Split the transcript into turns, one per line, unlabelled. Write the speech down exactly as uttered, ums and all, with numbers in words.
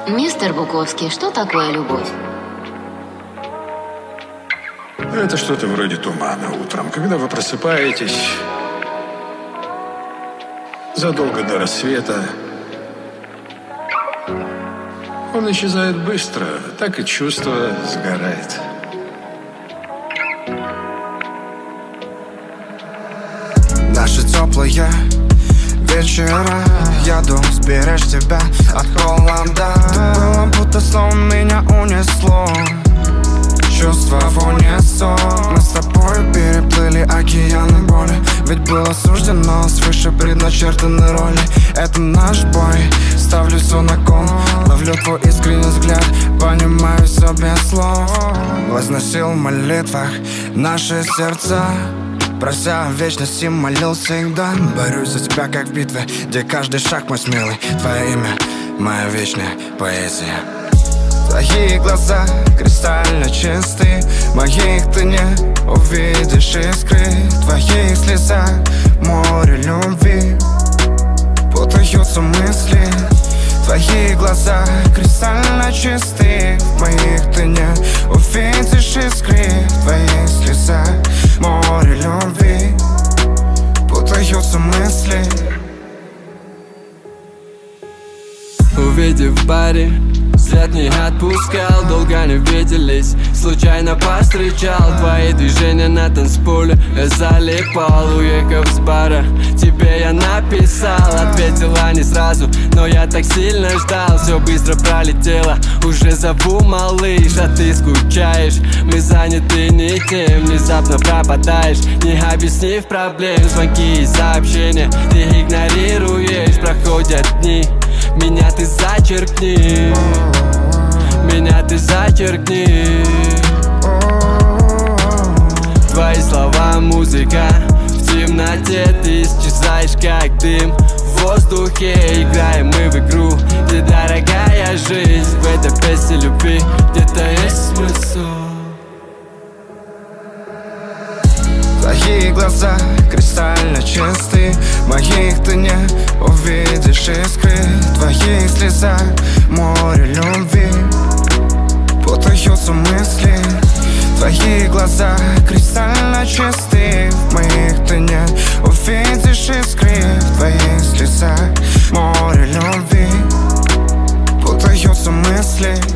Мистер Буковский, что такое любовь?
Это что-то вроде тумана утром, когда вы просыпаетесь задолго до рассвета. Он исчезает быстро, так и чувство сгорает.
Наши теплые вечера, я думал, сберечь тебя от холода. Ты была будто сон, меня унесло. Чувства в унисон. Мы с тобой переплыли океаны боли. Ведь было суждено свыше предначертаны роли. Это наш бой, ставлю все на кон. Ловлю твой искренний взгляд, понимаю все без слов. Возносил в молитвах наши сердца, прося вечности, молил всегда. Борюсь за тебя, как в битве, где каждый шаг мой смелый. Твое имя, моя вечная поэзия. Твои глаза кристально чистые, моих ты не увидишь искры. В твоих слезах море любви, путаются мысли. Твои глаза кристально чистые, в моих ты не увидишь искры. В твоих слезах море любви, путаются мысли.
Увидев в баре, взгляд не отпускал, долго не виделись, случайно повстречал. Твои движения на танцполе, я залипал. Уехав с бара, тебе я написал. Ответила не сразу, но я так сильно ждал. Все быстро пролетело, уже зову, малыш, а ты скучаешь. Мы заняты не тем, внезапно пропадаешь, не объяснив проблем. Звонки и сообщения ты игнорируешь. Проходят дни, меня ты зачеркни, меня ты зачеркни. Твои слова, музыка, в темноте ты исчезаешь, как дым в воздухе. Играем мы в игру, где дорогая жизнь. В этой песне любви где-то есть смысл.
Твои глаза кристально чистые, моих ты не увидишь искры. В твоих слезах море любви, путаются мысли. Твои глаза кристально чистые, в моих ты не увидишь искры. В твоих слезах море любви, путаются мысли.